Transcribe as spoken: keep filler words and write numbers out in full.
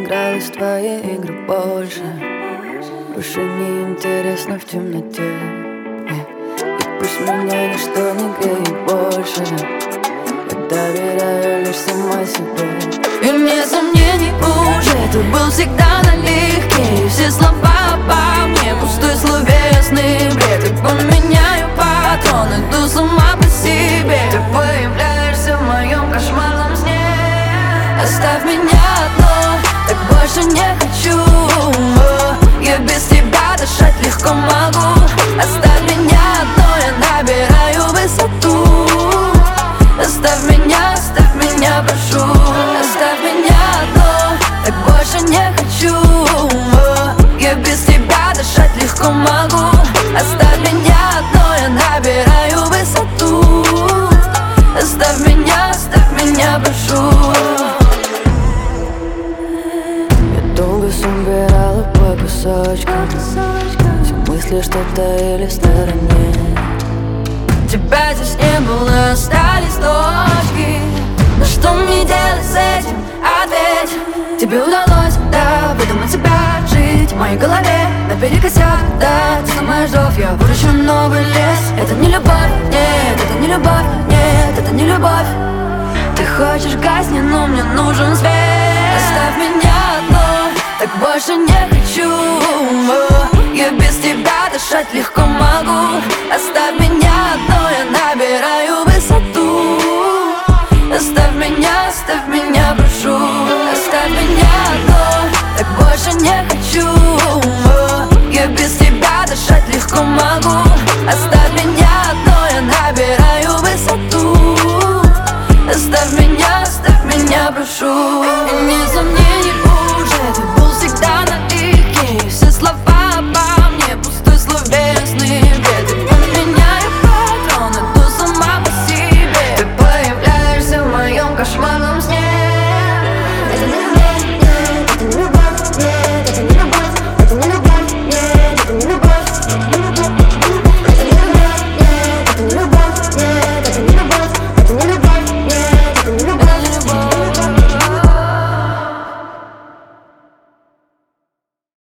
игралась в твои игры больше. Больше не интересно в темноте. И пусть меня ничто не греет больше. Я доверяю лишь самой себе. И мне сомнений уже, ты был всегда налегке. И все слова обо мне пустой словесный бред. И поменяю патрон, иду с ума по себе. Ты появляешься в моем кошмарном сне. Оставь меня одно, так больше не хочу. Я без тебя дышать легко могу. Оставь меня одно, я набираю высоту. Оставь меня, оставь меня, прошу. Оставь меня одно, так больше не хочу. Я без тебя дышать легко могу. Оставь меня одно, я набираю высоту. Оставь меня, оставь меня, прошу. Я долго собирала по кусочкам все мысли, что таили в стороне. Тебя здесь не было, остались точки. Но что мне делать с этим? Ответь. Тебе удалось, да, выдумать себя, жить в моей голове наперекосяк, да. Ты сломаешь зов, я выращу новый лес. Это не любовь, нет, это не любовь, нет, это не любовь. Ты хочешь гасни, но мне нужен свет. Оставь меня одно, так больше не хочу. Я без тебя дышать легко могу. Оставь меня одно, я набираю высоту. Оставь меня, оставь меня, прошу. Оставь меня одно, так больше не хочу. Я без тебя дышать легко могу. Оставь меня одно, я набираю высоту. Оставь меня, оставь меня, прошу.